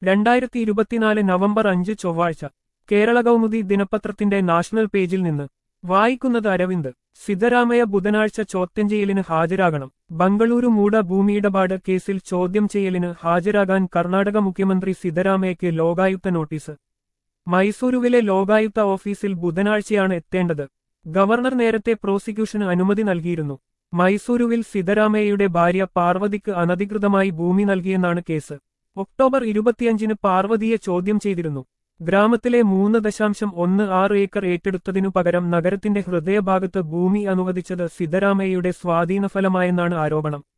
2024 November 5 ചൊവ്വാഴ്ച കേരള കൗമുദി ദിനപത്രത്തിന്റെ national പേജിൽ നിന്ന് വായിക്കുന്നത് അരവിന്ദ്. സിദ്ധരാമയ്യ ബുധനാഴ്ച ചോദ്യം ചെയ്യലിന് ഹാജരാകണം. ബംഗളൂരു മൂട ഭൂമിയിടപാട് കേസിൽ ചോദ്യം ചെയ്യലിന് ഹാജരാകാൻ കർണാടക മുഖ്യമന്ത്രി സിദ്ധരാമയ്യയ്ക്ക് ലോകായുക്ത നോട്ടീസ്. മൈസൂരുവിലെ ലോകായുക്ത ഓഫീസിൽ ബുധനാഴ്ചയാണ് എത്തേണ്ടത്. ഗവർണർ നേരത്തെ പ്രോസിക്യൂഷന് അനുമതി നൽകിയിരുന്നു. മൈസൂരുവിൽ സിദ്ധരാമയ്യയുടെ ഭാര്യ പാർവതിക്ക് അനധികൃതമായി ഭൂമി നൽകിയെന്നാണ് കേസ്. ഒക്ടോബർ 25 പാർവതിയെ ചോദ്യം ചെയ്തിരുന്നു. ഗ്രാമത്തിലെ 3.16 ഏക്കർ ഏറ്റെടുത്തതിനു പകരം നഗരത്തിന്റെ ഹൃദയഭാഗത്ത് ഭൂമി അനുവദിച്ചത് സിദ്ധരാമയ്യയുടെ സ്വാധീനഫലമായെന്നാണ് ആരോപണം.